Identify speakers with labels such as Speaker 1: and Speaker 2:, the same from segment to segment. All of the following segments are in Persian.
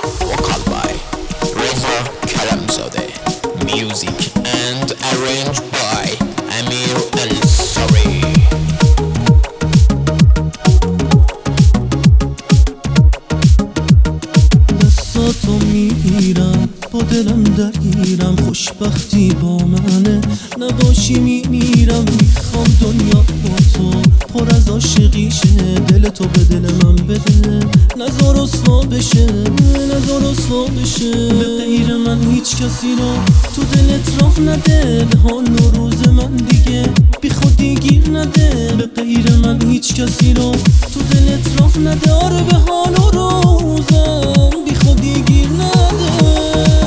Speaker 1: vocal by Reza Karamzadeh, music and arranged by Amir Ansari.
Speaker 2: دستاتو میگیرم با دلم درگیرم، خوشبختی با منه نباشی میمیرم. میخوام دنیا با تو پر از عاشقی شه، دل تو به دل من بده، نذار رسوا بشه، نذار رسوا بشه. به غیر من هیچ کسی رو تو دلت راه نده، به حال و روز من دیگه بی خودی گیر نده. به غیر من هیچ کسی رو تو دلت راه نده، آره به حال و روزم بی خودی گیر نده.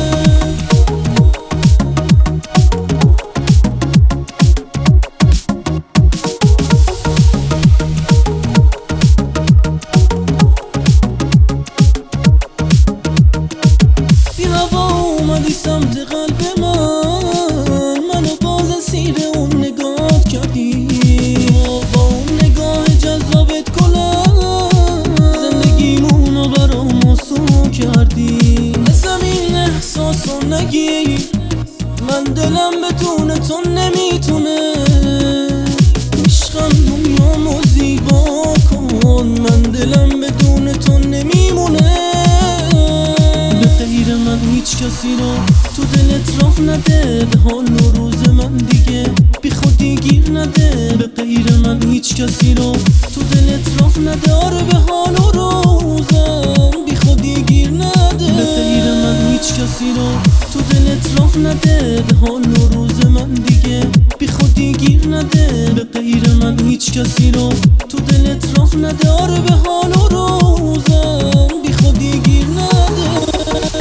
Speaker 2: اومدی سمت قلب من، منو باز اسیر اون نگاه کردی، با اون نگاه جذابت کلم زندگیمونو برام آسون کردی. از زمین احساسو نگیر، من دلم بدون تو نمیتونه. عشقم دنیامو زیبا کن، من دلم بدون تو نمیمونه. من هیچ کسی رو تو دلت راه نده، به حال و روز من دیگه بی خودی گیر نده. به غیر من هیچ کسی رو تو دلت راه نده، آره به حال و روزم بی خودی گیر نده. به غیر من هیچ کسی رو تو دلت راه نده، به حال و روز من دیگه بی خودی گیر نده. به غیر من هیچ کسی رو تو دلت راه نده، آره به حال و روزم بی خودی گیر نده.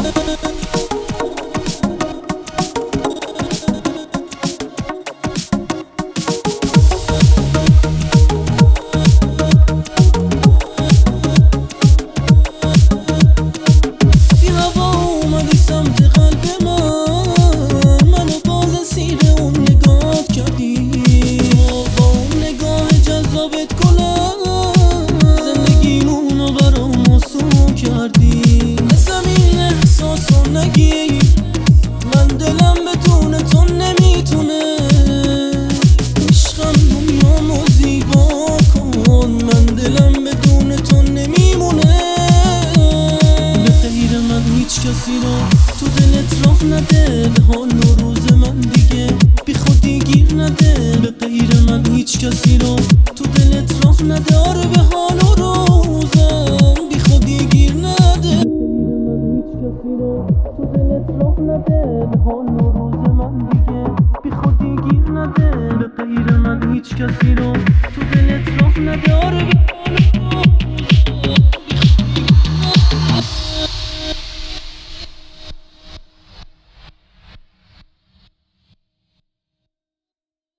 Speaker 2: من دلم بدون تو نمیتونه. عشقم دنیامو زیبا کن، من دلم بدون تو نمیمونه. به غیر من هیچ کسی رو تو دلت راه نده، به حال و روز من دیگه بی خودی گیر نده. به غیر من هیچ کسی رو تو دلت راه نده، آره به حال و روزم بی خودی گیر نده. تو دلت راه نده، به حال و روز من دیگه بی خودی گیر نده. به غیر من هیچ کسی رو تو دلت راه نده، آره